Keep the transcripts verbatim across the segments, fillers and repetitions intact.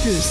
بلس.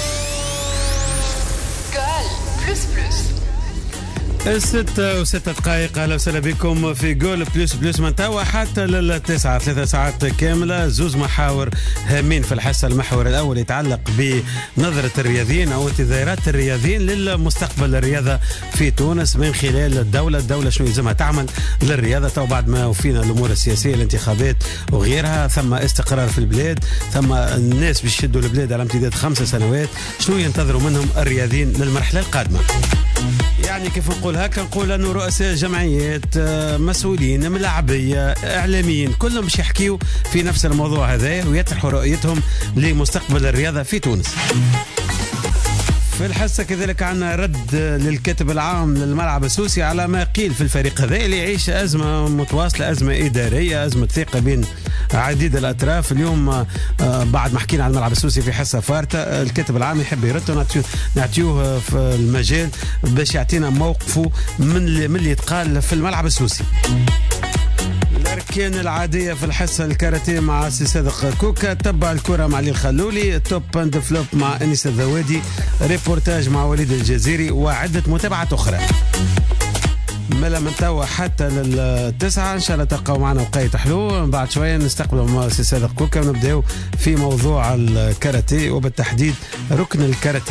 كال بلس بلس. الستة وستة دقائق. أهلا وسهلا بكم في جول بلس بلس من توا حتى للتسعة، ثلاثة ساعات كاملة. زوز محاور هامين في الحصة. المحور الأول يتعلق بنظرة الرياضيين أو انتظارات الرياضيين للمستقبل الرياضة في تونس من خلال الدولة. الدولة شنو يلزمها تعمل للرياضة تو بعد ما وفينا الأمور السياسية، الانتخابات وغيرها. ثم استقرار في البلاد، ثم الناس باش يشدوا البلاد على امتداد خمس سنوات. شنو ينتظروا منهم الرياضيين للمرحلة القادمة؟ يعني كيف نقول هكا، نقول أنه رؤساء جمعيات، مسؤولين، ملاعبية، إعلاميين، كلهم باش يحكيوا في نفس الموضوع هذا ويطرحوا رؤيتهم لمستقبل الرياضة في تونس. في الحصة كذلك عنا رد للكاتب العام للملعب السوسي على ما قيل في الفريق هذا اللي يعيش أزمة متواصلة، أزمة إدارية، أزمة ثقة بين عديد الأطراف. اليوم بعد ما حكينا على الملعب السوسي في حصة فارتة، الكاتب العام يحب يرد نعطيوه في المجال باش يعطينا موقفه من اللي, من اللي يتقال في الملعب السوسي. الأركان العادية في الحصة الكاراتيه مع سي صادق كوكا، تبع الكرة مع علي الخلولي، توب اند فلوب مع أنيس الذوادي، ريبورتاج مع وليد الجزيري وعدة متابعات أخرى. ملا من توا حتى للتسعة إن شاء الله تلقاو معنا وقاية حلو. بعد شوية نستقبلوا مع سي صادق كوكا ونبداو في موضوع الكاراتيه وبالتحديد ركن الكاراتيه.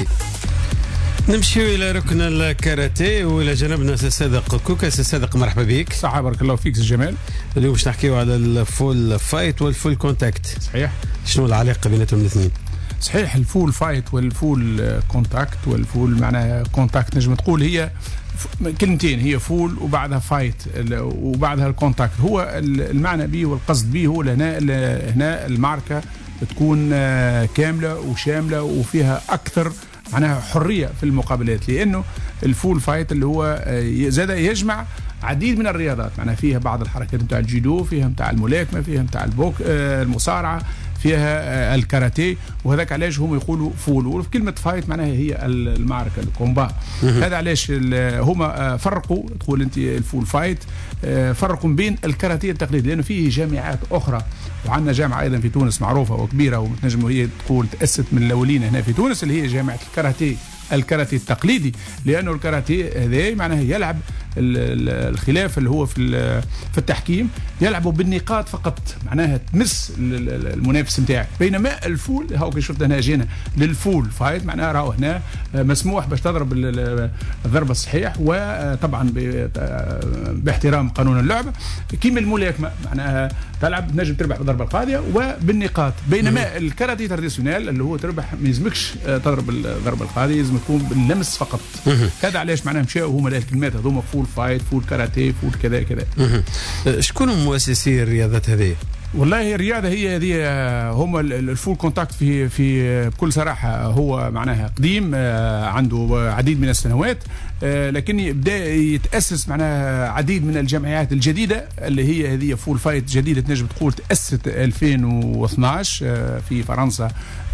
نمشي إلى ركن الكاراتيه وإلى جنبنا سي صادق كوكا. سي صادق مرحبا بك. صحة بارك الله فيك سي جمال. اليوم باش نحكيو على الفول فايت والفول كونتاكت. صحيح. شنو العلاقة بيناتهم الاثنين؟ صحيح، الفول فايت والفول كونتاكت والفول معناها كونتاكت نجم تقول هي كلمتين، هي فول وبعدها فايت وبعدها الكونتاكت. هو المعنى به والقصد به هو هنا هنا المعركة تكون كاملة وشاملة وفيها أكثر معناها حرية في المقابلات، لأنه الفول فايت اللي هو زاد يجمع عديد من الرياضات، معناها فيها بعض الحركات نتاع الجودو، فيها نتاع الملاكمة، فيها نتاع البوك المصارعة، فيها الكاراتيه، وهذاك علاش هم يقولوا فول. وفي كلمة فايت معناها هي المعركة الكومبا. هذا علاش هم فرقوا، تقول انت الفول فايت فرقوا بين الكاراتيه التقليدي، لأنه فيه جامعات أخرى، وعندنا جامعة أيضا في تونس معروفة وكبيرة وتنجم هي تقول تأسست من الأولين هنا في تونس، اللي هي جامعة الكاراتيه الكاراتيه التقليدي. لأنه الكاراتيه هذا معناه يلعب الخلاف اللي هو في في التحكيم، يلعبوا بالنقاط فقط، معناها تمس المنافس نتاعك. بينما الفول هاو كي شفت هنا جينا للفول فايت، معناها راهو هنا مسموح باش تضرب الضربه الصحيح، وطبعا باحترام قانون اللعبه كيما الملاكمه، معناها تلعب تنجم تربح بالضربه القاضيه وبالنقاط. بينما الكاراتيه تراديسيونيل اللي هو تربح ما يلزمكش تضرب الضربه القاضيه، لازم تكون باللمس فقط. هذا علاش معناها مشاو هما الكلمات هذوما فول فايت، فول كاراتيه، فول كذا كذا. شكون مؤسسي الرياضات هذه؟ والله الرياضه هي هذه هم الفول كونتاكت في في بكل صراحه هو معناها قديم، عنده عديد من السنوات، لكن بدا يتاسس معناها عديد من الجمعيات الجديده اللي هي هذه فول فايت جديده تنجم تقول تاسست ألفين واثناش في فرنسا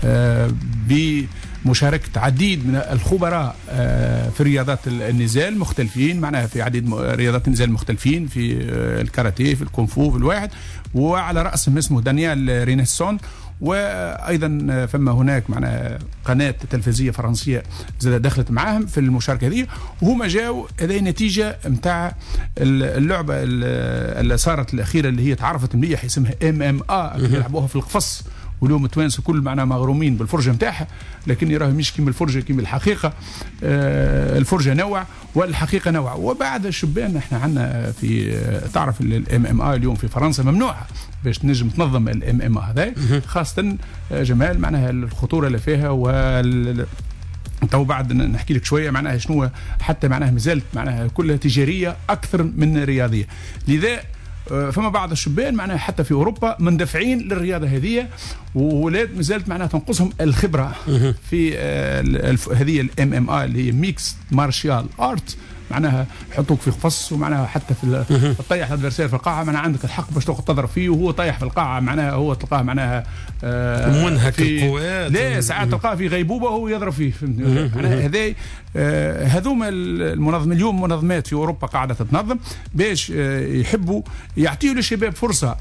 بمشاركه عديد من الخبراء في رياضات النزال مختلفين، معناها في عديد رياضات النزال مختلفين، في الكاراتيه، في الكونفو، في الواحد، وعلى رأسهم اسمه دانيال رينيسون. وايضا فما هناك معنا قناه تلفزيونيه فرنسيه زاد دخلت معاهم في المشاركه هذه، وهما جاوا هذه نتيجه نتاع اللعبه اللي صارت الاخيره اللي هي تعرفت مليح اسمها ام ام ا اللي يلعبوها في القفص، واليوم التوانسه كل معنا مغرومين بالفرجه نتاعها، لكن يراه مش كيما الفرجه كيما الحقيقه. آه الفرجه نوع والحقيقه نوع. وبعد الشبان احنا عندنا في تعرف الام ام ا اليوم في فرنسا ممنوعه باش تنجم تنظم الام ام ا هذا، خاصه جمال معناها الخطوره اللي فيها وال تو بعد نحكي لك شويه معناها شنو، حتى معناها مازالت معناها كلها تجاريه اكثر من رياضيه. لذا فما بعض الشبان معناها حتى في اوروبا مندفعين للرياضه هذه، وولاد مازالت معناها تنقصهم الخبره في هذه الام ام ا اللي هي ميكس مارشال ارت، معناها يحطوك في قفص، ومعناها حتى في الطيح الادفيرسير في القاعه معناها عندك الحق باش تاخذ تضرب فيه وهو طيح في القاعه، معناها هو تلقاه معناها آه منهك القوات، لا ساعات تلقاه في غيبوبه وهو يضرب فيه، معناها هذا آه هذوما المنظم اليوم منظمات في اوروبا قاعده تتنظم باش آه يحبوا يعطيوا للشباب فرصه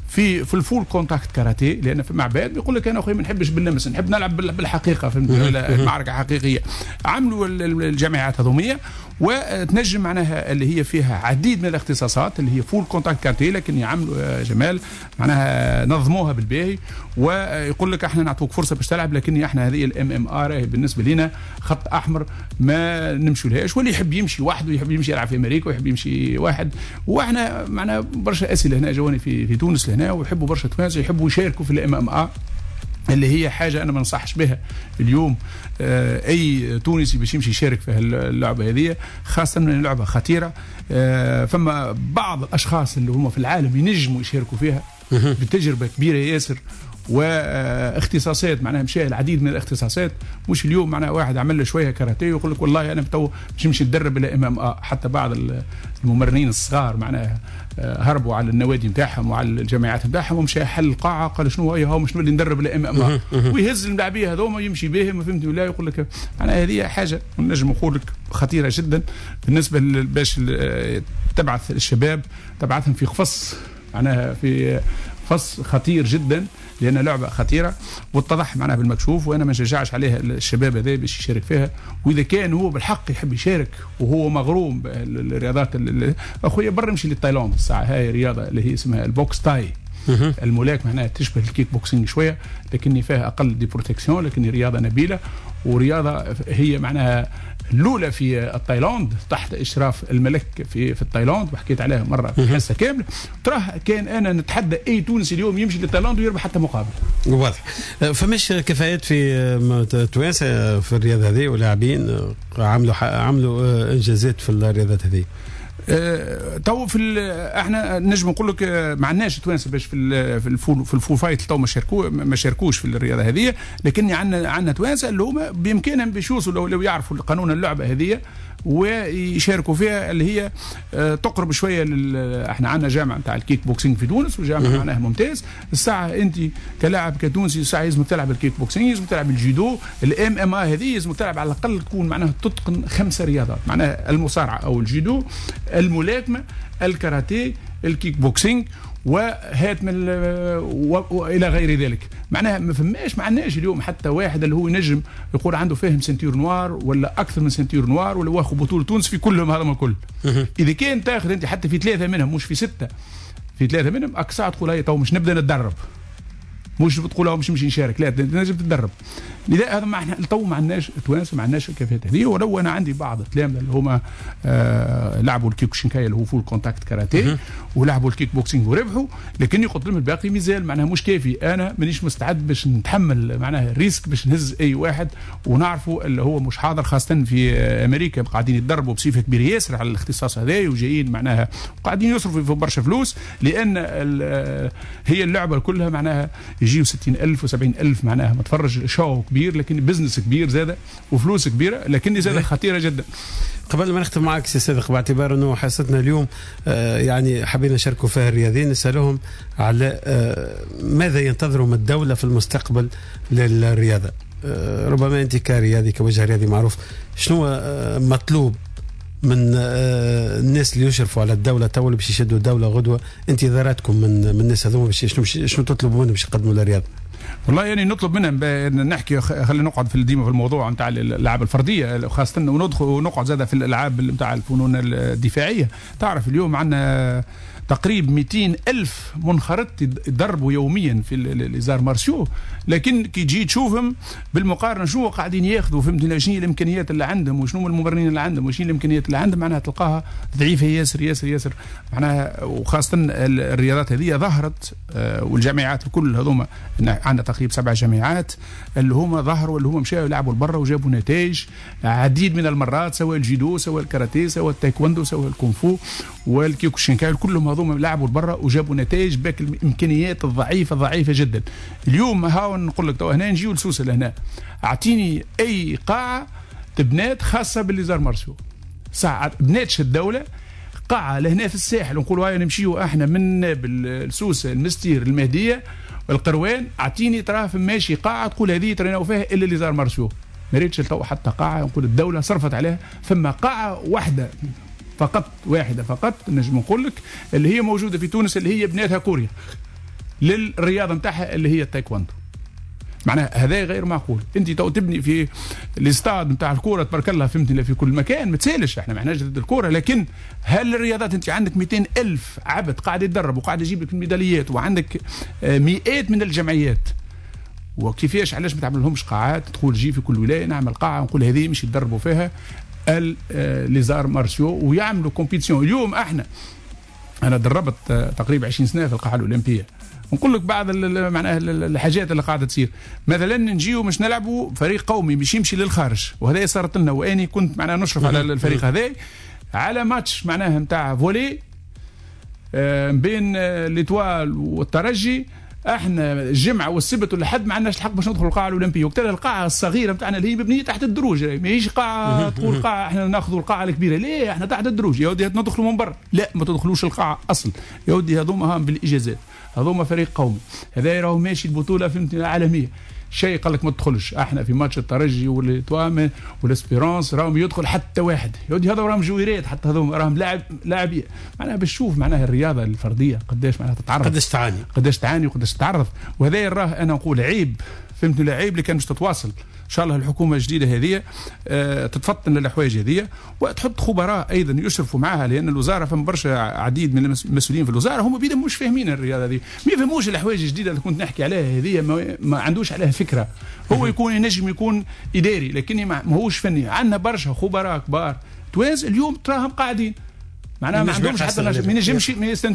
في في الفول كونتاكت كاراتيه، لان في معباد بيقول لك انا اخويا ما نحبش باللمس، نحب نلعب بالحقيقه في المعركه حقيقيه. عملوا الجامعات هذوميه وتنجم معناها اللي هي فيها عديد من الاختصاصات اللي هي فول كونتاكت كاراتيه، لكن يعملوا جمال معناها نظموها بالباهي، ويقول لك احنا نعطوك فرصه باش تلعب، لكن احنا هذه الام ام ار بالنسبه لنا خط احمر ما نمشوا لهاش، واللي يحب يمشي وحده يحب يمشي يلعب في امريكا ويحب يمشي واحد. واحنا معنا برشا اسئله هنا جواني في في تونس لهنا، ويحبوا برشا توانسه يحبوا يشاركوا في الام ام ار اللي هي حاجه انا ما ننصحش بها اليوم آه اي تونسي باش يمشي يشارك في اللعبه هذه، خاصه ان اللعبه خطيره. آه فما بعض الاشخاص اللي هم في العالم ينجموا يشاركوا فيها بتجربه كبيره ياسر واختصاصات، معناها مشى العديد من الاختصاصات. مش اليوم معناها واحد عمل له شويه كاراتيه ويقول لك والله انا تو باش نمشي ندرب الى ام ام ا. حتى بعض الممرنين الصغار معناها هربوا على النوادي نتاعهم وعلى الجامعات نتاعهم ومشى حل القاعه قال شنو هي هو مش نولي ندرب الى ام ام ا، ويهز الملاعبيه هذوما يمشي بهم فهمتني ولا. يقول لك معناها هذه حاجه نجم نقول لك خطيره جدا بالنسبه باش تبعث الشباب، تبعثهم في قفص معناها في فص خطير جدا، لأن لعبة خطيرة واتضح معناها بالمكشوف. وأنا ما نشجعش عليها الشباب هذا باش يشارك فيها، وإذا كان هو بالحق يحب يشارك وهو مغروم بالرياضات أخويا برا نمشي للتايلاند الساعة. هاي رياضة اللي هي اسمها البوكس تاي، الملاك معناها تشبه الكيك بوكسينج شوية، لكن فيها أقل دي بروتكسيون، لكن رياضة نبيلة ورياضة هي معناها الأولى في التايلاند تحت إشراف الملك في في التايلاند، وحكيت عليها مرة في حصة كاملة. تراه كان أنا نتحدى أي تونسي اليوم يمشي للتايلاند ويربح حتى مقابل. واضح. فماش كفايات في توانسة في الرياضة هذه ولاعبين عملوا عملوا إنجازات في الرياضات هذه؟ أه تو في احنا نجم نقول لك ما عندناش توانسه باش في في الفول في الفول فايت تو ما شاركوا ما شاركوش في الرياضه هذه، لكن عندنا عندنا توانسه اللي هما بامكانهم باش يوصلوا لو يعرفوا قانون اللعبه هذه ويشاركوا فيها، اللي هي تقرب شويه احنا عندنا جامعه نتاع الكيك بوكسينج في تونس وجامعه معناها ممتاز. الساعه انت كلاعب كتونسي الساعه لازمك تلعب الكيك بوكسينج، لازمك تلعب الجودو، الام ام ا هذه لازمك تلعب على الاقل تكون معناها تتقن خمسه رياضات، معناها المصارعه او الجودو، الملاكمه، الكاراتيه، الكيك بوكسينج، وهات من والى غير ذلك. معناها ما فماش ما عندناش اليوم حتى واحد اللي هو ينجم يقول عنده فهم سنتير نوار ولا اكثر من سنتير نوار ولا واخذ بطوله تونس في كلهم هذا الكل. اذا كان تاخذ انت حتى في ثلاثه منهم مش في سته، في ثلاثه منهم اكثر تقول هي تو مش نبدا نتدرب، مش بتقول مش نمشي نشارك، لا لازم تتدرب. لذا هذا ما احنا تو ما عندناش توانسه ما عندناش الكفاءات هذه. ولو انا عندي بعض التلامذه اللي هما آه لعبوا الكيكوشينكاي اللي هو فول كونتاكت كاراتيه ولعبوا الكيك بوكسينج وربحوا، لكن قلت لهم الباقي مازال معناها مش كافي. انا مانيش مستعد باش نتحمل معناها الريسك باش نهز اي واحد ونعرفوا اللي هو مش حاضر، خاصه في امريكا قاعدين يتدربوا بصفه كبيره ياسر على الاختصاص هذا وجايين معناها قاعدين يصرفوا في برشا فلوس، لان هي اللعبه كلها معناها يجيو ستين ألف وسبعين ألف معناها ما تفرج شو كبير، لكن بزنس كبير زاده وفلوس كبيره، لكن زاده خطيره جدا. قبل ما نختم معك سي صادق، باعتبار انه حصتنا اليوم آه يعني حبينا نشاركوا فيها الرياضيين، نسالهم على آه ماذا ينتظروا من الدوله في المستقبل للرياضه. آه ربما انت كرياضي كوجه رياضي معروف، شنو آه مطلوب من آه الناس اللي يشرفوا على الدوله تو باش يشدوا الدوله غدوه؟ انتظاراتكم من من الناس هذوما باش شنو شنو تطلبوا منهم باش يقدموا للرياضه؟ والله يعني نطلب منهم نحكي خلينا نقعد في ديما في الموضوع نتاع الالعاب الفرديه خاصه، وندخل ونقعد زاده في الالعاب نتاع الفنون الدفاعيه. تعرف اليوم عندنا تقريبا مئتين ألف منخرط يضربوا يوميا في الازار مارسيو، لكن كي تجي تشوفهم بالمقارنه شنو قاعدين ياخذوا فهمتني شنو الامكانيات اللي عندهم وشنو الممرنين اللي عندهم وشنو الامكانيات اللي عندهم، معناها تلقاها ضعيفه ياسر ياسر ياسر معناها. وخاصه الرياضات هذه ظهرت والجامعات الكل هذوما عندنا تقريبا سبع جامعات اللي هما ظهروا اللي هما مشاو يلعبوا لبرا وجابوا نتائج عديد من المرات، سواء الجيدو سواء الكاراتيه سواء التايكوندو سواء الكونفو والكيكوشينكاي، كلهم هذوما لعبوا لبرا وجابوا نتائج باك الامكانيات الضعيفه ضعيفه جدا. اليوم هاو نقول لك تو هنا نجيو لسوسه لهنا، اعطيني اي قاعه تبنات خاصه بالليزار مارسيو، ساعه بناتش الدوله قاعه لهنا في الساحل ونقولوا هاي نمشيو احنا من السوسه المستير المهديه والقروان، اعطيني تراه ماشي قاعه تقول هذه تريناو فيها الا ليزار مارسيو. ما ريتش تو حتى قاعه نقول الدوله صرفت عليها، ثم قاعه واحده فقط واحده فقط نجم نقول لك اللي هي موجوده في تونس اللي هي بناتها كوريا. للرياضه نتاعها اللي هي التايكوندو. معناها هذا غير معقول. انت تو تبني في الاستاد نتاع الكوره تبارك الله فهمتني في كل مكان ما تسالش، احنا ما احناش ضد الكوره، لكن هل الرياضات انت عندك مئتين ألف عبد قاعد يتدرب وقاعد يجيب لك الميداليات وعندك مئات من الجمعيات، وكيفاش علاش ما تعمل لهمش قاعات؟ تقول جي في كل ولايه نعمل قاعه ونقول هذه مش يتدربوا فيها ليزار مارسيو ويعملوا كومبيتيسيون. اليوم احنا انا دربت تقريبا عشرين سنه في القاعه الاولمبيه، نقول لك بعض معناها الحاجات اللي قاعده تصير. مثلا نجيو مش نلعبوا فريق قومي مش يمشي للخارج، وهذا صارت لنا، واني كنت معناها نشرف على الفريق هذا على ماتش معناها نتاع فولي بين ليتوال والترجي. احنا الجمعه والسبت والحد ما عندناش الحق باش ندخلوا القاعه الاولمبيه، وقتها القاعه الصغيره نتاعنا اللي هي مبنيه تحت الدروج، ماهيش قاعه تقول قاعه احنا ناخذوا القاعه الكبيره، ليه احنا تحت الدروج يا ودي ندخلوا من برا، لا ما تدخلوش القاعه اصل يا ودي، هذوما هم بالاجازات، هذوما فريق قومي، هذا راهو ماشي البطوله فهمتني العالميه. شيء قال لك ما تدخلش، احنا في ماتش الترجي والتوام والاسبيرونس راهم يدخل حتى واحد يا ودي، هذا راهم جويرات حتى هذوما راهم لاعب لاعبيه. معناها باش تشوف معناها الرياضه الفرديه قداش معناها تتعرض، قداش تعاني قداش تعاني وقداش تتعرض، وهذا راه انا نقول عيب فهمتني، لا عيب اللي كان باش تتواصل ان شاء الله الحكومه الجديده هذه أه تتفطن للحوايج هذه وتحط خبراء ايضا يشرفوا معها، لان الوزاره فما برشا عديد من المسؤولين في الوزاره هم بيدهم مش فاهمين الرياضه هذه، ما يفهموش الحوايج الجديده اللي كنت نحكي عليها هذه، ما, ما عندوش عليها فكره. هو يكون ينجم يكون اداري لكن ما هوش فني. عندنا برشا خبراء كبار توانس اليوم تراهم قاعدين معناها ما عندهمش حتى ما ينجمش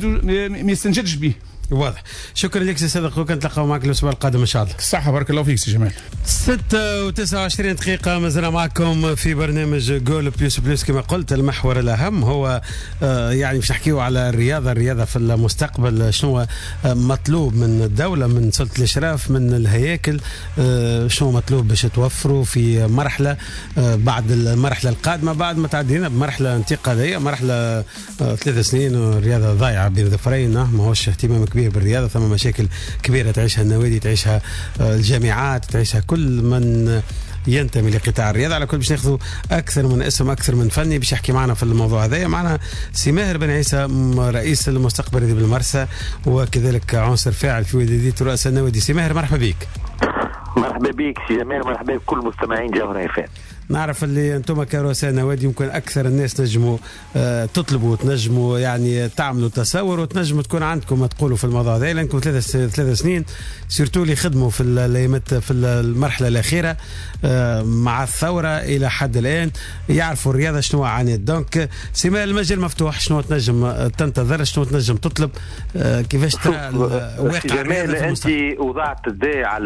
ما يستنجدش به. واضح. شكرا لك سي صدق، وكان نتلاقاو معك الاسبوع القادم ان شاء الله. الصحه بارك الله فيك سي جمال. ستة وتسعة وعشرين دقيقة مازلنا معكم في برنامج جول بلوس بلوس. كما قلت المحور الأهم هو آه يعني باش نحكيو على الرياضة الرياضة في المستقبل، شنو مطلوب من الدولة من سلطة الإشراف من الهياكل، آه شنو مطلوب باش توفروا في مرحلة آه بعد المرحلة القادمة، بعد ما تعدينا بمرحلة انتقالية، مرحلة آه ثلاث سنين والرياضة ضايعة بين ظفرين، ما هوش اهتمام كبير بالرياضة، ثم مشاكل كبيرة تعيشها النوادي، تعيشها الجامعات، تعيشها كل من ينتمي لقطاع الرياضة. على كل باش ناخذوا أكثر من اسم أكثر من فني باش يحكي معنا في الموضوع هذا. معنا سي ماهر بن عيسى رئيس المستقبلي بالمرسى وكذلك عنصر فاعل في وديدية رؤساء النوادي. سي ماهر مرحبا بك. مرحبا بك سي جمال، مرحبا بكل مستمعين جوهر اف ام. نعرف اللي انتم كرؤساء نوادي يمكن اكثر الناس نجموا آه تطلبوا تنجموا يعني تعملوا تصور وتنجموا تكون عندكم ما تقولوا في الموضوع هذا، لانكم ثلاث ثلاث سنين سيرتو اللي خدموا في الايامات في المرحله الاخيره آه مع الثوره الى حد الان، يعرفوا الرياضه شنو عانيت. دونك سيما المجال مفتوح، شنو تنجم تنتظر، شنو تنجم تطلب، آه كيفاش ترى الواقع الرياضي في المستقبل. انت وضعت الداء على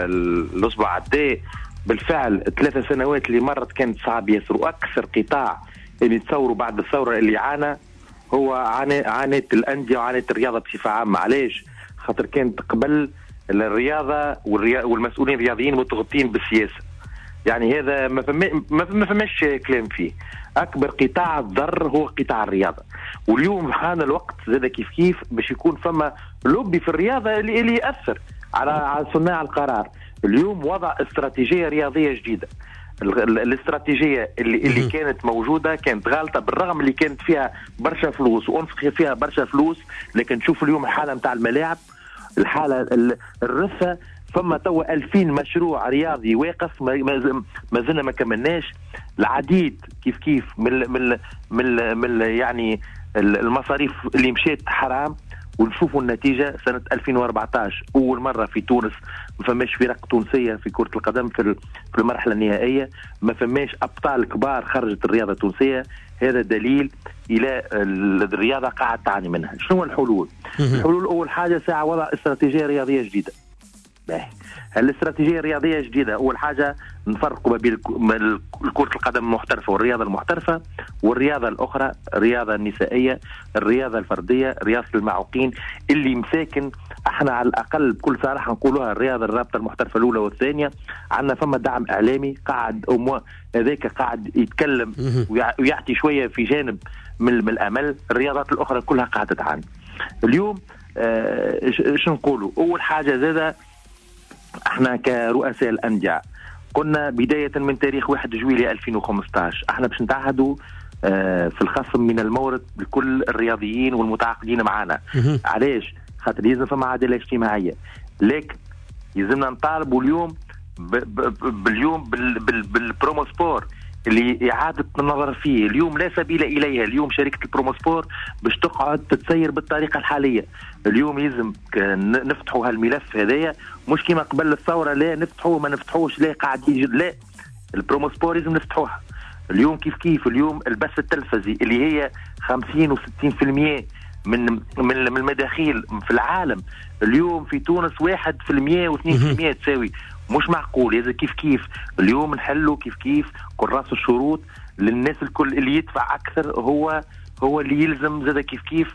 الاصبع الداء بالفعل. ثلاثة سنوات اللي مرت كانت صعب ياسر، واكثر قطاع اللي تصوروا بعد الثوره اللي عانى هو عانت الانديه وعانت الرياضه بصفه عامه. علاش؟ خاطر كانت قبل الرياضه والمسؤولين الرياضيين متغطين بالسياسه، يعني هذا ما فما ما فماش كلام فيه. اكبر قطاع ضر هو قطاع الرياضه، واليوم حان الوقت زاد كيف كيف باش يكون فما لوبي في الرياضه اللي, اللي ياثر على على صناع القرار. اليوم وضع استراتيجيه رياضيه جديده. الاستراتيجيه اللي اللي كانت موجوده كانت غالطه، بالرغم اللي كانت فيها برشا فلوس وانفق فيها برشا فلوس، لكن شوف اليوم الحاله نتاع الملاعب، الحاله الرثه، فما توا ألفين مشروع رياضي واقف ما زلنا ما كملناش. العديد كيف كيف من من من, من يعني المصاريف اللي مشيت حرام، ونشوفوا النتيجه سنه ألفين وأربعة عشر اول مره في تونس ما فماش فرق تونسيه في كره القدم في في المرحله النهائيه، ما فماش ابطال كبار خرجت الرياضه التونسيه. هذا دليل الى الرياضه قاعده تعاني منها. شنو الحلول؟ الحلول اول حاجه ساعه وضع استراتيجيه رياضيه جديده. الاستراتيجيه الرياضيه الجديده اول حاجه نفرقوا ما بين كره القدم المحترفه والرياضه المحترفه، والرياضه الاخرى الرياضه النسائيه، الرياضه الفرديه، رياضه المعوقين اللي مساكن. احنا على الاقل بكل صراحه نقولوها الرياضه الرابطه المحترفه الاولى والثانيه عندنا فما دعم اعلامي قاعد هذاك قاعد يتكلم ويعطي شويه في جانب من, من الامل. الرياضات الاخرى كلها قاعده تعاني اليوم. آه شو نقولوا؟ اول حاجه زاده احنا كرؤساء الانديه قلنا بدايه من تاريخ واحد جويلية ألفين وخمسة عشر احنا باش نتعهدوا اه في الخصم من المورد لكل الرياضيين والمتعاقدين معنا. علاش؟ خاطر يلزم فما عداله اجتماعيه. لكن يلزمنا نطالبوا اليوم ب ب باليوم بال بال بالبرومو سبور اللي إعادة النظر فيه. اليوم لا سبيل إليها. اليوم شركة البرومو سبور باش تقعد تتسير بالطريقة الحالية. اليوم يلزم نفتحوا هالملف هذايا، مش كما قبل الثورة لا نفتحوه ما نفتحوش لا قاعد يجي لا، البرومو سبور لازم نفتحوها. اليوم كيف كيف اليوم البث التلفزي اللي هي خمسين وستين في المية من من المداخيل في العالم، اليوم في تونس واحد في المية واثنين في المية تساوي. مش معقول. إذا كيف كيف اليوم نحلوا كيف كيف كراس الشروط للناس الكل اللي يدفع أكثر هو هو اللي يلزم زاد كيف كيف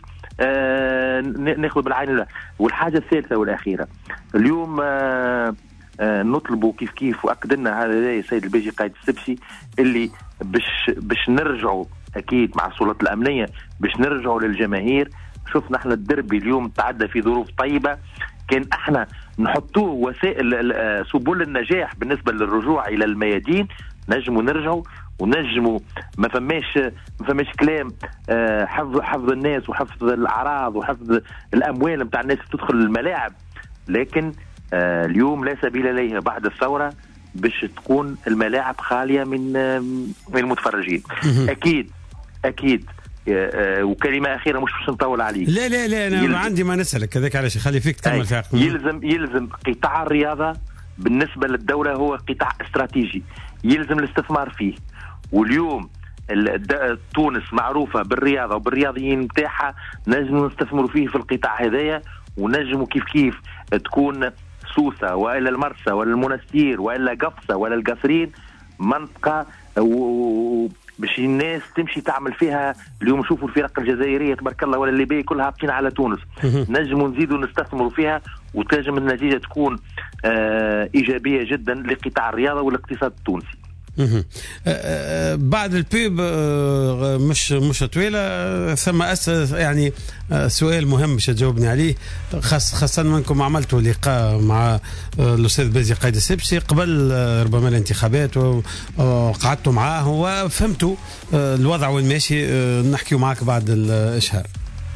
آه ناخذ بالعين الله. والحاجة الثالثة والأخيرة اليوم آه آه نطلبوا كيف كيف وأكد لنا هذا السيد البيجي قايد السبسي اللي باش باش نرجعوا أكيد مع السلطات الأمنية باش نرجعوا للجماهير. شفنا احنا الدربي اليوم تعدى في ظروف طيبة، كان احنا نحطوه وسائل سبل النجاح بالنسبة للرجوع إلى الميادين، نجموا نرجعوا ونجموا ما فماش ما فماش كلام حفظ حفظ الناس وحفظ الأعراض وحفظ الأموال نتاع الناس تدخل الملاعب. لكن اليوم لا سبيل إليها بعد الثورة باش تكون الملاعب خالية من من المتفرجين. أكيد أكيد. وكلمة أخيرة مش باش نطول عليك. لا لا لا أنا يلزم. عندي ما نسألك هذاك علاش خلي فيك تكمل في عقل. يلزم يلزم قطاع الرياضة بالنسبة للدولة هو قطاع استراتيجي يلزم الاستثمار فيه. واليوم تونس معروفة بالرياضة وبالرياضيين متاعها، نجم نستثمروا فيه في القطاع هذايا ونجموا كيف كيف تكون سوسة وإلا المرسى ولا المنستير وإلا قفصة ولا القصرين منطقة و باش الناس تمشي تعمل فيها. اليوم شوفوا الفرق الجزائريه تبارك الله ولا الليبيه كلها هابطين على تونس، نجموا نزيدوا نستثمروا فيها وتنجم النتيجه تكون آه ايجابيه جدا لقطاع الرياضه والاقتصاد التونسي. بعد البيب مش مش طويله ثم أس يعني سؤال مهم مش تجاوبني عليه، خاص خاصه منكم عملتوا لقاء مع الاستاذ بازي قايد السبسي قبل ربما الانتخابات وقعدتوا معاه وفهمتوا الوضع وين ماشي. نحكيوا معك بعد الاشهار.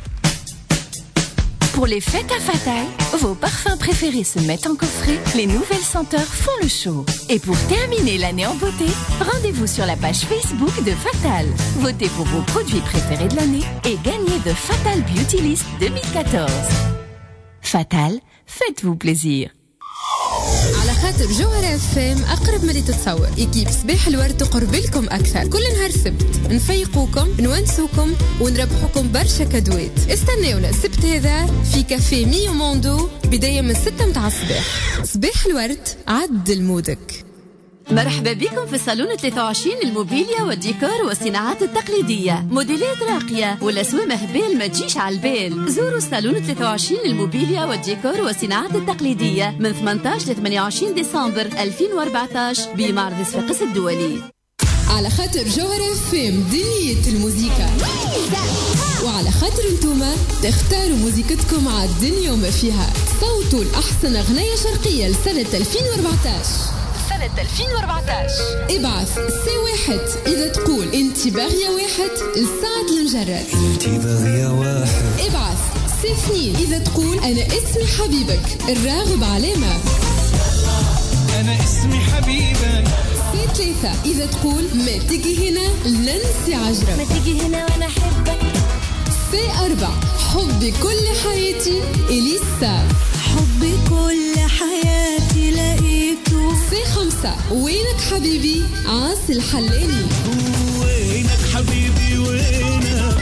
Pour les fêtes à Fatal, vos parfums préférés se mettent en coffret, les nouvelles senteurs font le show. Et pour terminer l'année en beauté, rendez-vous sur la page Facebook de Fatal. Votez pour vos produits préférés de l'année et gagnez The Fatal Beauty List deux mille quatorze. Fatal, faites-vous plaisir. على خاطر جوهرة اف ام اقرب ما تتصور، اكيب صباح الورد تقرب لكم اكثر. كل نهار سبت نفيقوكم نونسوكم ونربحوكم برشا كادوات. استناونا السبت هذا في كافيه ميو موندو بداية من ستة متاع الصباح. صباح الورد عدل مودك. مرحبا بكم في صالون ثلاثة وعشرين للموبيليا والديكور والصناعات التقليدية، موديلات راقية والأسوام هبال ما تجيش على البال. زوروا صالون ثلاثة وعشرين للموبيليا والديكور والصناعات التقليدية من ثمانية عشر ل ثمانية وعشرين ديسمبر ألفين وأربعة عشر بمعرض صفاقس الدولي. على خاطر جوهرة اف ام دنية الموسيقى، وعلى خاطر انتوما تختاروا موسيقتكم على الدنيا وما فيها. صوتوا الأحسن أغنية شرقية لسنة ألفين وأربعة عشر. سنة ألفين وأربعة عشر ابعث سي واحد إذا تقول انت باغية واحد لسعد المجرد. انت باغية واحد. ابعث سي اثنين إذا تقول أنا اسمي حبيبك الراغب علامة. أنا اسمي حبيبك. سي ثلاثة إذا تقول ما تجي هنا لننسي عجرة. ما تجي هنا وأنا أحبك. سي أربع حبي كل حياتي إليسا. حبي كل حياتي لقيته. سي خمسة وينك حبيبي عاصي الحلاني. وينك حبيبي وينك.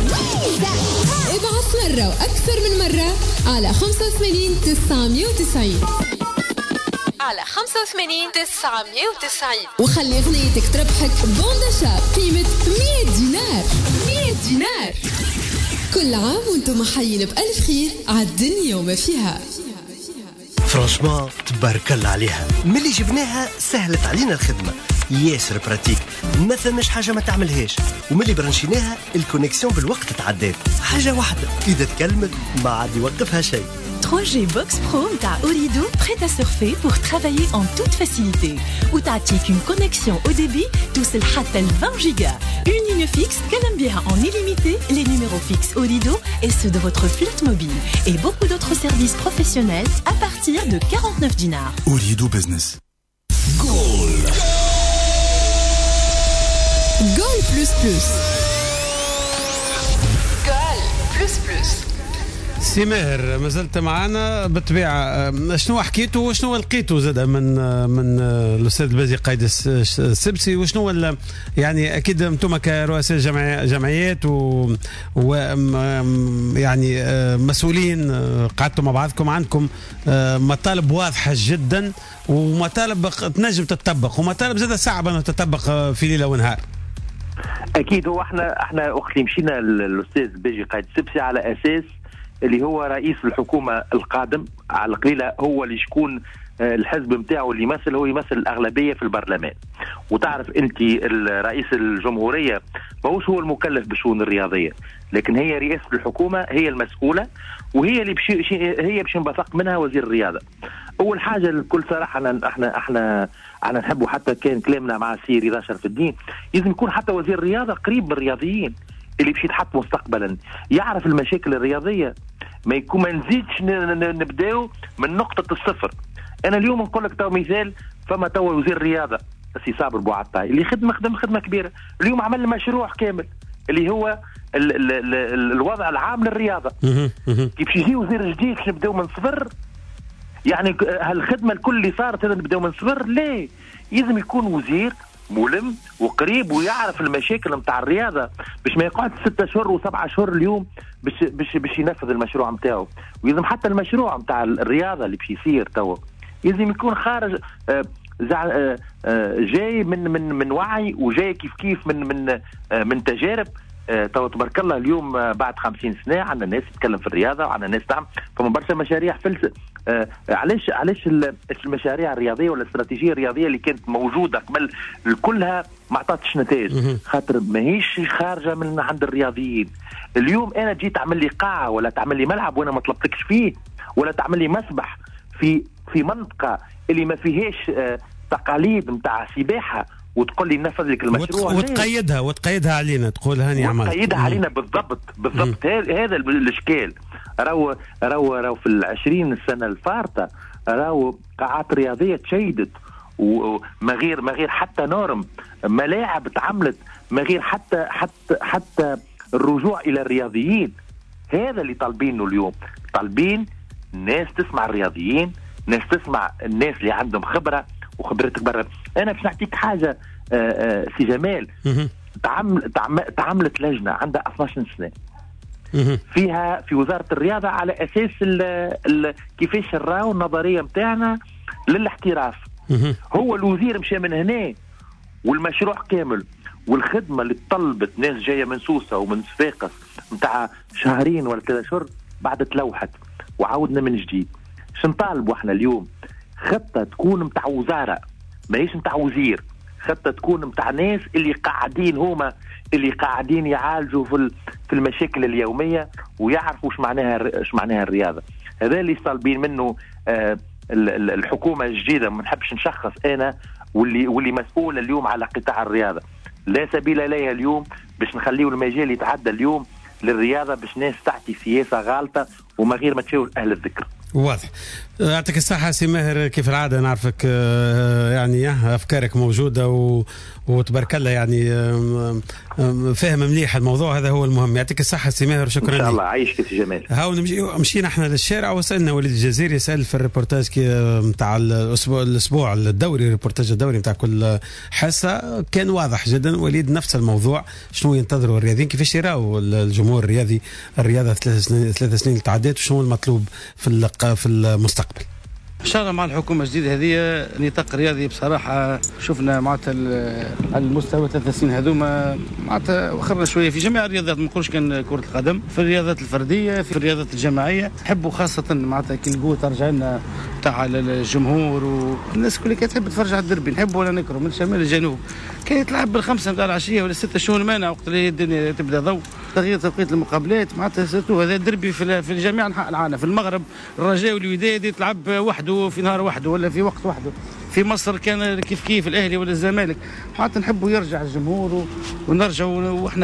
ابعث مرة وأكثر من مرة على خمسة وثمانين تسعمية وتسعين على خمسة وثمانين تسعمية وتسعين وخلي أغنيتك تربحك بونداشا قيمة مية دينار. مية دينار. كل عام وانتم حيين بألف خير عالدنيا وما فيها. فرانشمان تبارك الله عليها، ملي جبناها سهلت علينا الخدمة، ياسر براتيك، ما ثمش حاجة ما تعملهاش، وملي برنشيناها الكونيكسيون بالوقت تعدات، حاجة واحدة إذا تكلمت ما عاد يوقفها شيء. trois G Box Pro تاع Orido prête à surfer pour travailler en toute facilité. وتعطيك une connexion haut débit توصل حتى ل vingt gigas. Une ligne fixe كلام بها en illimité, les numéros fixes Orido et ceux de votre flotte mobile. Et beaucoup d'autres services professionnels à partir de quarante-neuf dinars. Orido Business. Goal. Goal plus plus. Goal plus plus. سي ماهر ما زلت معنا بالطبيعه، شنو حكيته وشنو لقيته زاد من من الاستاذ بازي قايد السبسي، وشنو يعني اكيد انتم كرؤساء جمعيات و, و يعني مسؤولين قعدتوا مع بعضكم، عندكم مطالب واضحه جدا ومطالب تنجم تطبق ومطالب زاد صعبه انها تطبق في ليله ونهار. اكيد هو احنا احنا اختي مشينا للاستاذ بازي قايد السبسي على اساس اللي هو رئيس الحكومة القادم، على القليلة هو اللي يكون الحزب متاعه اللي يمثل، هو يمثل الأغلبية في البرلمان. وتعرف أنت رئيس الجمهورية ماهوش هو المكلف بالشؤون الرياضية، لكن هي رئاسة الحكومة هي المسؤولة، وهي اللي بشي هي باش نبثق منها وزير الرياضة. أول حاجة بكل صراحة احنا احنا احنا احنا نحبوا، حتى كان كلامنا مع السي رضا شرف الدين، لازم يكون حتى وزير الرياضة قريب من الرياضيين اللي باش يتحط مستقبلا، يعرف المشاكل الرياضيه، ما يكون ما نزيدش نبداو من نقطه الصفر. انا اليوم نقول لك تو مثال، فما تو وزير الرياضه السي صابر بوعطاي اللي خدمه خدم خدمه كبيره، اليوم عمل مشروع كامل اللي هو ال ال ال ال الوضع العام للرياضه. كيف باش يجي وزير جديد نبداو من صفر؟ يعني هالخدمه الكل اللي صارت هذا نبداو من صفر؟ ليه؟ لازم يكون وزير ملم وقريب ويعرف المشاكل نتاع الرياضه، باش ما يقعد ستة اشهر وسبعة اشهر اليوم باش باش باش ينفذ المشروع نتاعو. ويلزم حتى المشروع نتاع الرياضه اللي باش يصير توا لازم يكون خارج آه آه آه جاي من من من وعي، وجاي كيف كيف من من آه من تجارب. آه توا تبارك الله اليوم آه بعد خمسين سنه عندنا ناس تتكلم في الرياضه وعندنا ناس تعمل، فما برشا مشاريع فلسفه. آه علاش علاش المشاريع الرياضيه ولا الاستراتيجيه الرياضيه اللي كانت موجوده قبل كلها ما عطاتش نتائج؟ خاطر ماهيش خارجه من عند الرياضيين. اليوم انا جيت تعمل لي قاعه ولا تعمل لي ملعب وانا ما طلبتكش فيه، ولا تعمل لي مسبح في في منطقه اللي ما فيهاش آه تقاليد نتاع سباحه، وتقول لي ننفذ لك المشروع وتقيدها وتقيدها علينا، تقول هاني عملت وتقيدها علينا بالضبط بالضبط. هذا الاشكال. راهو راهو راهو في العشرين السنه الفارطه راهو قاعات رياضيه تشيدت، وما غير ما غير حتى نورم ملاعب تعملت، ما غير حتى حتى حتى الرجوع الى الرياضيين. هذا اللي طالبينه اليوم، طالبين ناس تسمع الرياضيين، ناس تسمع الناس اللي عندهم خبره وخبرتك برا. انا باش نعطيك حاجه آآ آآ سي جمال، تعمل تعملت لجنه عندها اثناش سنه فيها في وزاره الرياضه على اساس ال ال كيفاش نراو النظريه نتاعنا للاحتراف. هو الوزير مشى من هنا والمشروع كامل، والخدمه اللي طلبت ناس جايه من سوسه ومن صفاقس نتاع شهرين ولا ثلاثة اشهر بعد تلوحت وعاودنا من جديد. شنو نطالبوا احنا اليوم؟ خطه تكون نتاع وزاره، ماهيش نتاع وزير، خطه تكون نتاع ناس اللي قاعدين هما اللي قاعدين يعالجوا في في المشاكل اليوميه ويعرفوا ايش معناها ايش معناها الرياضه. هذا اللي طالبين منه آه الحكومه الجديده. ما نحبش نشخص انا واللي واللي مسؤول اليوم على قطاع الرياضه، لا سبيل اليها اليوم باش نخليه المجال يتعدى اليوم للرياضه باش ناس تعطي سياسه غالطه وما غير ما تشاور اهل الذكر. واضح. يعطيك الصحة سي ماهر، كيف العادة نعرفك يعني أفكارك موجودة و... وتبارك الله يعني فاهم مليح الموضوع، هذا هو المهم. يعطيك الصحة سي ماهر، شكرا. إن شاء الله عايشك سي جمال. هاو نمشي مشينا احنا للشارع وسألنا وليد الجزيري، يسأل في الريبورتاج نتاع الأسبوع الأسبوع الدوري، الريبورتاج الدوري نتاع كل حصة كان واضح جدا. وليد نفس الموضوع، شنو ينتظروا الرياضيين، كيفاش يراوا الجمهور الرياضي الرياضة ثلاث سنين ثلاث سنين اللي تعدات، وشنو المطلوب في في المستقبل. ان شاء الله مع الحكومه الجديده هذه نطاق رياضي بصراحه شفنا معناتها على المستوى ثلاث سنين هذوما معناتها وخرنا شويه في جميع الرياضات، ما نقولش كان كره القدم، في الرياضات الفرديه في الرياضات الجماعيه. نحبوا خاصه معناتها كي القوه ترجع لنا تاع الجمهور والناس كلها كتحب تتفرج على الدربي، نحبوا ولا نكرهوا من الشمال للجنوب. كي تلعب بالخمسه نتاع العشيه ولا ستة شهور مانع وقت اللي الدنيا تبدا ضوء تغيير توقيت المقابلات معناتها سيرتو هذا دربي في في جميع انحاء العالم. في المغرب الرجاء والوداد يتلعب وحده في نهار وحده ولا في وقت وحده. في مصر كان كيف كيف الاهلي ولا الزمالك. حتى نحبوا يرجع الجمهور ونرجعوا، واحنا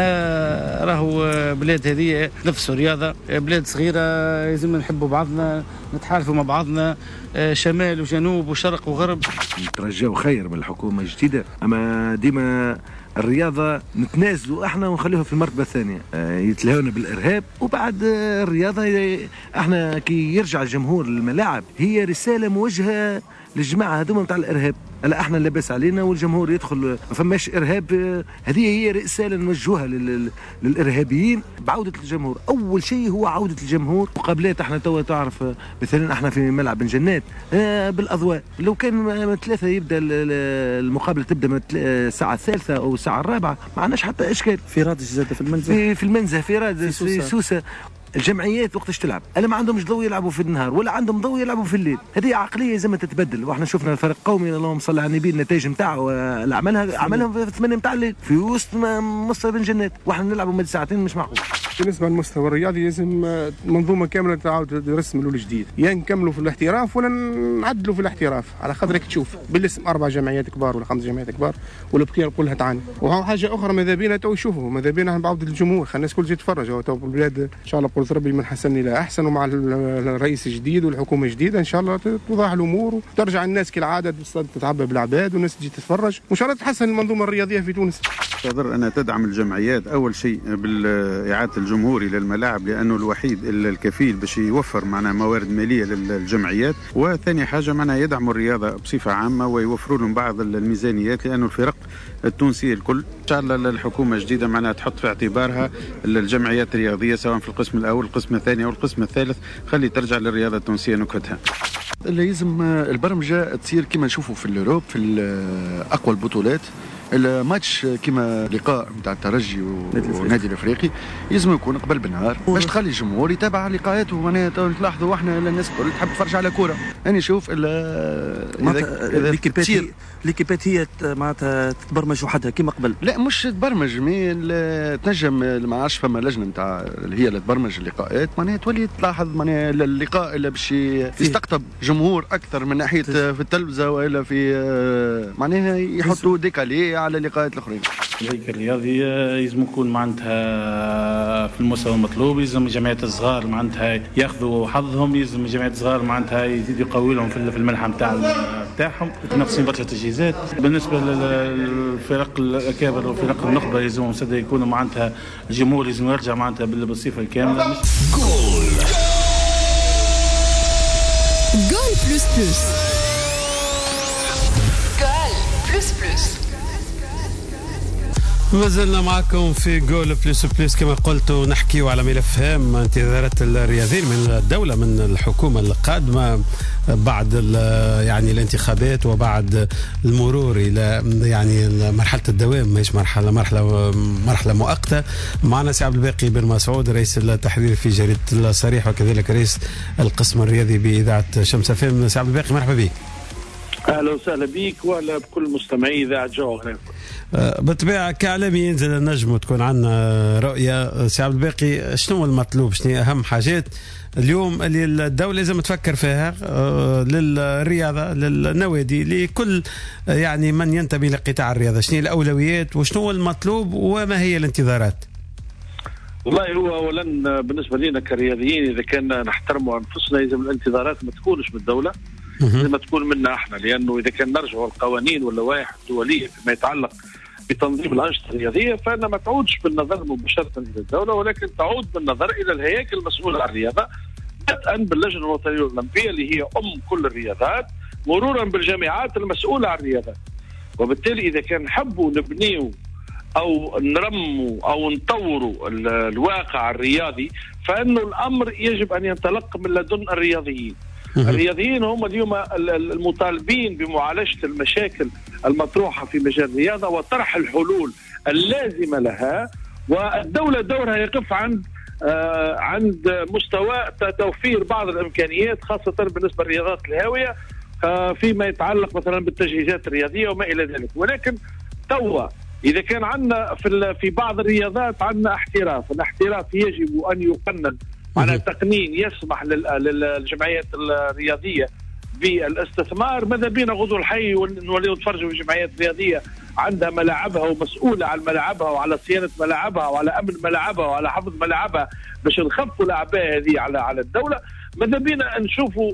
راهو بلاد هذه نفس رياضه، بلاد صغيره لازم نحبوا بعضنا، نتحالفوا مع بعضنا، شمال وجنوب وشرق وغرب. نترجاو خير من الحكومه الجديده، اما ديما الرياضه نتنازلوا احنا ونخليها في المرتبه الثانيه، يتلهونا بالارهاب. وبعد الرياضه احنا كي يرجع الجمهور للملاعب هي رساله موجهه للجماعه هذوما نتاع الارهاب. هلا احنا لاباس علينا والجمهور يدخل، ما فماش ارهاب. هذه هي رساله نوجهوها للارهابيين بعوده الجمهور. اول شيء هو عوده الجمهور. مقابلات احنا توا تعرف مثلا احنا في ملعب بن جنات بالاضواء، لو كان ثلاثه يبدا المقابله تبدا من الساعه الثالثه او الساعه الرابعه ما عندناش حتى اشكال. في رادس زاد في المنزه في, في المنزه في رادس في, في سوسه. الجمعيات وقتاش تلعب؟ انا ما عندهمش ضوء يلعبوا في النهار ولا عندهم ضوء يلعبوا في الليل. هذه عقليه لازم تتبدل. واحنا شفنا الفريق القومي اللهم صل على النبي النتائج نتاعو عملها عملهم في ثمانية نتاع الليل في وسط مصر بن جنات، واحنا نلعبوا مده ساعتين مش معقول. بالنسبه للمستوى الرياضي لازم منظومه كامله تعاود ترسم له الجديد، يا يعني نكملوا في الاحتراف ولا نعدلوا في الاحتراف. على خاطرك تشوف بالاسم اربع جمعيات كبار ولا خمس جمعيات كبار والبقيه كلها تعاني. وحاجه اخرى ماذا بينا تو يشوفوا، ماذا بينا بعوده الجمهور، خلي الناس كل تجي تتفرج. تو البلاد ان شاء الله قلت ربي من حسن الى احسن، ومع الرئيس الجديد والحكومه الجديده ان شاء الله توضح الامور وترجع الناس كالعاده تتعبى بالعباد والناس تجي تتفرج، وان شاء الله تحسن المنظومه الرياضيه في تونس. تقدر أن تدعم الجمعيات أول شيء بالإعادة الجمهور إلى الملاعب، لأنه الوحيد الكفيل باش يوفر معنا موارد مالية للجمعيات. وثاني حاجة معنا يدعموا الرياضة بصفة عامة ويوفروا لهم بعض الميزانيات، لأنه الفرق التونسية الكل إن شاء الله الحكومة الجديدة معنا تحط في اعتبارها الجمعيات الرياضية سواء في القسم الأول القسم الثاني أو القسم الثالث، خلي ترجع للرياضة التونسية نكهتها. لازم البرمجة تصير كما نشوفوا في الأوروب في أقوى البطولات. الماتش كما لقاء نتاع الترجي والنادي الافريقي لازم يكون قبل بالنهار باش تخلي الجمهور يتابع لقاءاته. معناها نلاحظوا احنا الناس الكل تحب تفرج على كوره. انا نشوف ليكيبات ليكيبات هي معناتها تتبرمج وحدها كما قبل. لا مش تبرمج، مي تنجم ما عادش فما لجنه نتاع اللي هي اللي تبرمج اللقاءات. معناها تولي تلاحظ معناها اللقاء اللي باش يستقطب جمهور اكثر من ناحيه في التلفزه والا في معناها يحطوا ديكالي على اللقاءات الاخرين. الهيكل الرياضي لازم يكون معناتها في المستوى المطلوب. لازم الجمعيات الصغار معناتها ياخذوا حظهم، لازم الجمعيات الصغار معناتها يزيدوا يقوي لهم في الملحه نتاع نتاعهم. ناقصين برشا تجهيزات. بالنسبه للفرق الاكابر وفرق النخبه لازم يكونوا معناتها الجمهور لازم يرجع معناتها بالصفه الكامله. جول جول بلس بلس جول بلس بلس. ما زلنا معكم في جول بلس بلس. كما قلت نحكي على ملف هام انتظارات الرياضيين من الدولة من الحكومة القادمة بعد يعني الانتخابات وبعد المرور إلى يعني مرحلة الدوام، مش مرحلة مرحلة مرحلة مؤقتة. معنا سي عبد الباقي بن مسعود رئيس التحرير في جريدة الصريح وكذلك رئيس القسم الرياضي بإذاعة شمس اف ام. سي عبد الباقي مرحبا بك. اهلا وسهلا بيك وعلى بكل مستمعي اذاعه جوهر. بالطبيعه كاعلامي ينزل النجم وتكون عندنا رؤيه. سي عبد الباقي شنو المطلوب، شنو اهم حاجات اليوم اللي الدوله لازم تفكر فيها للرياضه للنوادي لكل يعني من ينتمي لقطاع الرياضه؟ شنو الاولويات وشنو المطلوب وما هي الانتظارات؟ والله هو اولا بالنسبه لنا كرياضيين اذا كنا نحترموا انفسنا لازم الانتظارات ما تكونش من الدوله، لازم تكون منا احنا، لانه اذا كان نرجعوا القوانين واللوائح الدوليه فيما يتعلق بتنظيم الانشطه الرياضيه فانها ما تعودش بالنظر مباشره الى الدوله، ولكن تعود بالنظر الى الهياكل المسؤوله عن الرياضه، بدءا باللجنه الوطنيه الاولمبيه اللي هي ام كل الرياضات، مرورا بالجامعات المسؤوله عن الرياضات. وبالتالي اذا كان نحبوا نبنيوا او نرموا او نطوروا الواقع الرياضي فانه الامر يجب ان ينطلق من لدن الرياضيين. الرياضيين هم اليوم المطالبين بمعالجه المشاكل المطروحه في مجال الرياضه وطرح الحلول اللازمه لها، والدوله دورها يقف عند آه عند مستوى توفير بعض الامكانيات خاصه بالنسبه للرياضات الهاويه آه فيما يتعلق مثلا بالتجهيزات الرياضيه وما الى ذلك. ولكن توا اذا كان عندنا في في بعض الرياضات عندنا احتراف، الاحتراف يجب ان يقنن على تقنين يسمح للجمعيات الرياضيه بالاستثمار. ماذا بينا غدو الحي ونوليو نتفرجوا في جمعيات رياضيه عندها ملاعبها ومسؤوله عن ملاعبها وعلى صيانه ملاعبها وعلى امن ملاعبها وعلى حفظ ملاعبها باش نخفوا الاعباء هذه على على الدوله. ماذا بينا نشوفوا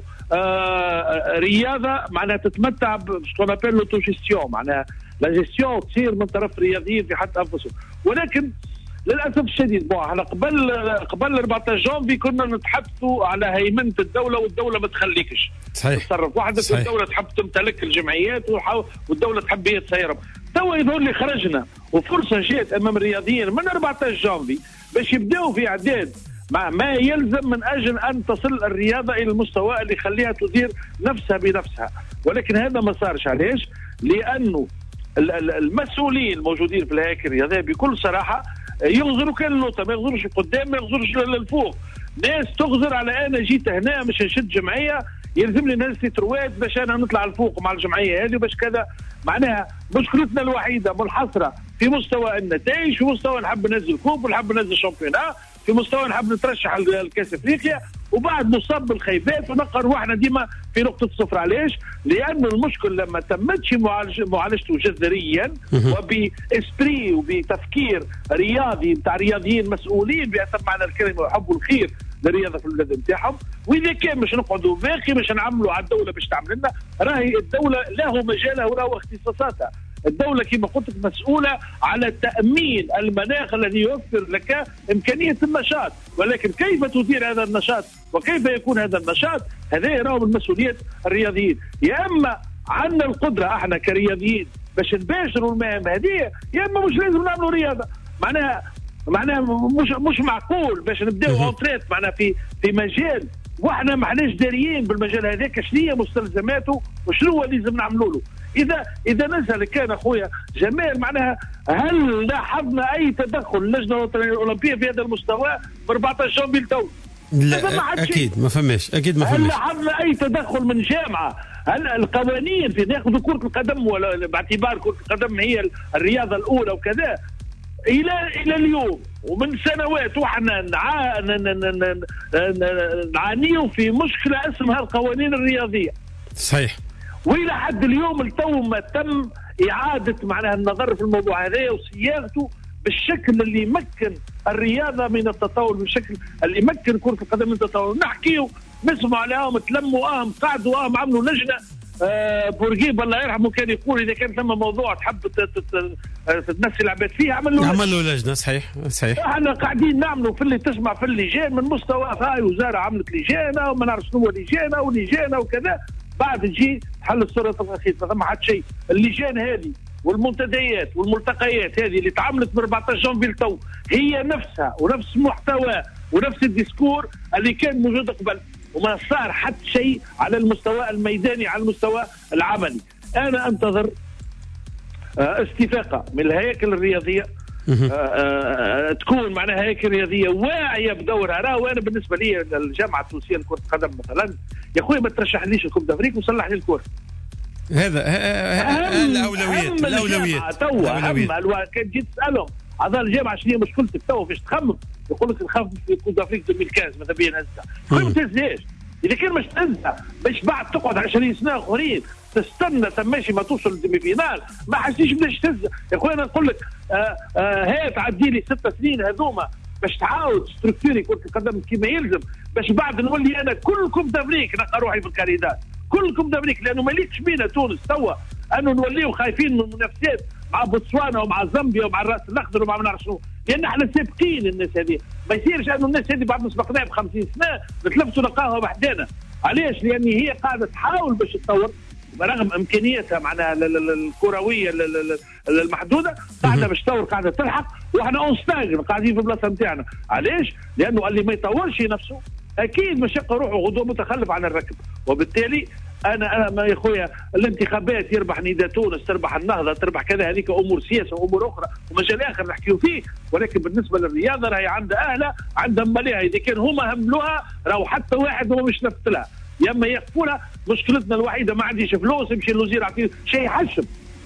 آه رياضه معناها تتمتع بسكون ابيل لوتوجيستيون، معناها لا جيستيون تصير من طرف الرياضيين في حد انفسهم. ولكن للاسف الشديد بون احنا قبل قبل أربعة عشر جانفي كنا نتحدثوا على هيمنه الدوله والدوله ما تخليكش صحيح تصرف وحدك، والدوله تحب تمتلك الجمعيات والدوله تحب هي تسيرهم. توا يظهر لي خرجنا وفرصه جات امام الرياضيين من أربعة عشر جانفي باش يبداوا في اعداد مع ما يلزم من اجل ان تصل الرياضه الى المستوى اللي يخليها تدير نفسها بنفسها. ولكن هذا ما صارش. علاش؟ لانه المسؤولين الموجودين في الهياكل الرياضيه بكل صراحه يغزروا كان اللوطه، ما يغزروش القدام، ما يغزروش للفوق. ناس تغزر على انا جيت هنا مش نشد جمعيه يلزم لي ناس تروات باش انا نطلع الفوق مع الجمعيه هذه باش كذا. معناها مشكلتنا الوحيده منحصره في مستوى النتائج، في مستوى نحب ننزل كوب ونحب ننزل شامبيونات، في مستوى نحب نترشح الكاس افريقيا، وبعد نصاب بالخيبات ونلقى روحنا ديما في نقطه صفر. علاش؟ لانه المشكل لما تمتش معالج معالجته جذريا وباسبري وبتفكير رياضي بتاع رياضيين مسؤولين بأتم معنى الكلمه ويحبوا الخير للرياضه في البلاد نتاعهم. واذا كان مش نقعدوا باقي مش نعملوا على الدوله باش تعمل لنا، راهي الدوله له مجالها وله اختصاصاتها. الدولة كما قلت لك مسؤولة على تأمين المناخ الذي يوفر لك إمكانية النشاط، ولكن كيف تدير هذا النشاط وكيف يكون هذا النشاط هذا يراو من مسؤولية الرياضيين. يا أما عندنا القدرة احنا كرياضيين باش نباشروا المهام هذه، يا أما مش لازم نعملوا رياضة. معناها معناها مش مش معقول باش نبداو اونتريت معناها في في مجال واحنا ما احناش داريين بالمجال هذاك شنو هي مستلزماته وشنو هو اللي لازم نعملوا له. اذا اذا نسال كان اخويا جمال معناها هل لاحظنا اي تدخل اللجنه الوطنيه الاولمبيه في هذا المستوى ب أربعة عشر جانفي لتو؟ لا اكيد ما فماش، اكيد ما فماش. هل لاحظنا اي تدخل من جامعه؟ هل القوانين في ناخذ كره القدم ولا باعتبار كره القدم هي الرياضه الاولى وكذا الى الى اليوم ومن سنوات وحنا نع... نعانيوا في مشكله اسمها القوانين الرياضيه. صحيح. والى حد اليوم التو ما تم اعاده معناها النظر في الموضوع هذا وصياغته بالشكل اللي يمكن الرياضه من التطور، بالشكل اللي يمكن كره القدم من التطور. نحكيوا نسمعوا عليهم تلموا اهم قعدوا اهم عملوا لجنه. آه بورقيب الله يرحمه كان يقول اذا كان ثم موضوع تحب تنسي العباد فيه عملوا عملوا لجنه. صحيح صحيح. احنا قاعدين نعملوا في اللي تسمع في اللجان من مستوى هاي وزاره عملت لجانه وما نعرف شنو لجانه ولجانه وكذا، بعد تجي تحل الصوره التفاصيل ما ثم حد شيء. اللجان هذه والمنتديات والملتقيات هذه اللي تعاملت ب أربعة عشر جانفي لتو هي نفسها ونفس محتوى ونفس الديسكور اللي كان موجود قبل، وما صار حتى شيء على المستوى الميداني على المستوى العملي. انا انتظر استفاقه من الهياكل الرياضيه تكون معناها هياكل رياضيه واعيه بدورها. راه وانا بالنسبه لي الجامعه التونسيه لكره القدم مثلا يا اخوي ما ترشحليش الكوب دافريك وصلح لي الكره. هذا الاولويات الاولويات توا اهم كان جيت تسالهم اعضاء الجامعه شنو هي مشكلتك توا فاش تخمم يقول لك نخاف في كوب دافريك ألفين وخمسة ماذا بيا نهزها. ما تهزهاش اذا كان مش تهزها باش بعد تقعد عشرين سنه اخرين تستنى تماشي ما توصل للديمي فينال ما حسيتش بداش تهز. يا اخويا انا نقول لك آه آه هي تعدي لي ست سنين هذوما باش تحاول ستركتوري كره القدم كما يلزم باش بعد نولي انا كل كوب دافريك نلقى روحي في الكاريدات كل كوب دافريك، لانه ما ليكش بينا تونس توا انه نوليو خايفين من المنافسات مع بوتسوانا ومع زامبيا ومع الراس الاخضر ومع ما نعرف شنو، لان احنا سابقين الناس هذه. ما يصيرش انه الناس هذه بعد ما سبقناها ب خمسين سنه نتلبسوا نلقاها وحدنا. علاش؟ لان هي قاعده تحاول باش تطور برغم امكانياتها معناها الكرويه المحدوده قاعده باش تطور قاعده تلحق، واحنا اون ستاغن قاعدين في البلاصه نتاعنا. علاش؟ لانه اللي ما يطورش نفسه اكيد مش يلقى روحه غدوه متخلف عن الركب. وبالتالي انا انا يا خويا الانتخابات يربح نداء تونس تربح النهضه تربح كذا هذيك امور سياسه وامور اخرى ومجال اخر نحكيو فيه، ولكن بالنسبه للرياضه راهي عندها اهلها عندها ماليها. اذا كان هما هملوها راهو حتى واحد هو مش نفت لها يا اما يقفوا لها. مشكلتنا الوحيده ما عنديش فلوس يمشي الوزير يعطيه شيء حشم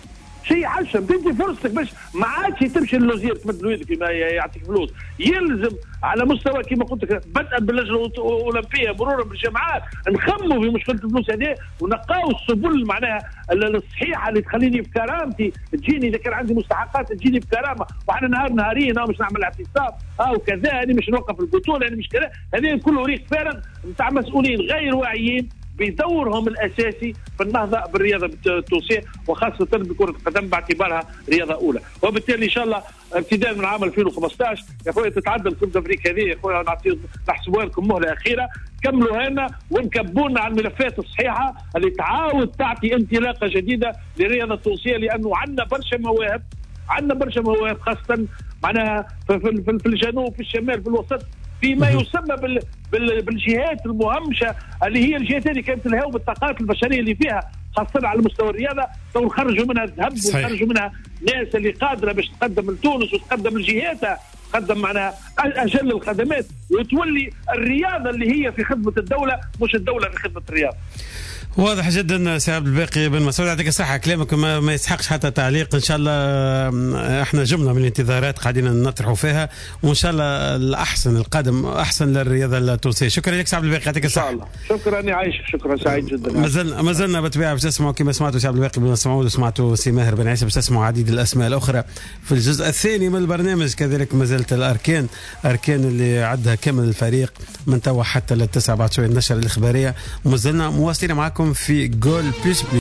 شيء حشم تدي فرصتك باش ما عادش تمشي للوزير تمد له يدك يعطيك فلوس. يلزم على مستوى كما قلت لك بدءا باللجنه الاولمبيه مرورا بالجامعات نخموا في مشكله الفلوس هذه ونقاو السبل معناها الصحيحه اللي تخليني بكرامتي تجيني اذا كان عندي مستحقات تجيني بكرامه وعلى نهار نهارين مش نعمل اعتصام اه وكذا هذه مش نوقف البطوله هذه مش كذا. هذه كله ريق فارغ نتاع مسؤولين غير واعيين بدورهم الاساسي في النهضه بالرياضه التونسيه وخاصه بكره القدم باعتبارها رياضه اولى. وبالتالي ان شاء الله ابتداء من عام ألفين وخمسطاش يا خويا تتعدى الكوب دافريك هذه يا خويا نعطي نحسبوا لكم مهله اخيره كملوا هنا ونكبونا على الملفات الصحيحه اللي تعاود تعطي انطلاقه جديده للرياضه التونسيه لانه عندنا برشا مواهب عندنا برشا مواهب خاصه معناها في, في, في الجنوب في الشمال في الوسط فيما يسمى بال بال بالجهات المهمشه اللي هي الجهات هذه كانت الهوى بالطاقات البشريه اللي فيها خاصه على مستوى الرياضه تو نخرجوا منها الذهب ونخرجوا منها ناس اللي قادره باش تقدم لتونس وتقدم لجهاتها تقدم معناها اجل الخدمات وتولي الرياضه اللي هي في خدمه الدوله مش الدوله في خدمه الرياضه. واضح جدا سي عبد الباقي بن مسعود يعطيك الصحه كلامك ما, ما يسحقش حتى تعليق. ان شاء الله احنا جمله من الانتظارات قاعدين نطرحوا فيها وان شاء الله الاحسن القادم احسن للرياضه التونسيه. شكرا لك سي عبد الباقي يعطيك الصحه. ان شاء الله شكرا يعيش شكرا سعيد جدا. مازلنا مازلنا بالطبيعه باش تسمعوا كما سمعتوا سي عبد الباقي بن مسعود وسمعتوا سي ماهر بن عيسى باش تسمعوا عديد الاسماء الاخرى في الجزء الثاني من البرنامج. كذلك ما زالت الاركان اركان اللي عدها كامل الفريق من توا حتى للتسعة بعد شويه النشره الاخباريه. ومازلنا مواصلين معكم في جول بلس بلس.